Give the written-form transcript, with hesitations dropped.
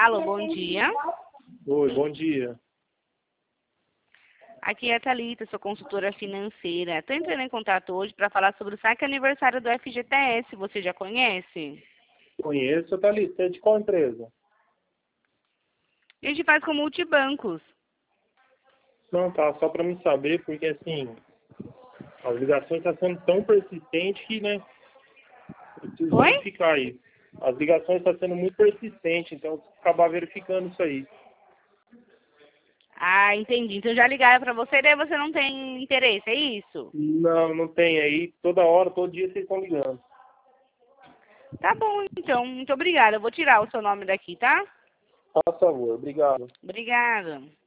Alô, bom dia. Oi, bom dia. Aqui é a Thalita, sou consultora financeira. Estou entrando em contato hoje para falar sobre o saque aniversário do FGTS. Você já conhece? Conheço, Thalita. Você é de qual empresa? A gente faz com multibancos. Não, tá, só para mim saber, porque assim, as ligações estão sendo tão persistentes que, né, eu preciso Oi? verificar isso. As ligações estão sendo muito persistentes, então eu preciso acabar verificando isso aí. Ah, entendi. Então já ligaram para você, daí você não tem interesse, é isso? Não, não tem aí. Toda hora, todo dia vocês estão ligando. Tá bom, então. Muito obrigada. Eu vou tirar o seu nome daqui, tá? Faça favor, obrigado. Obrigada.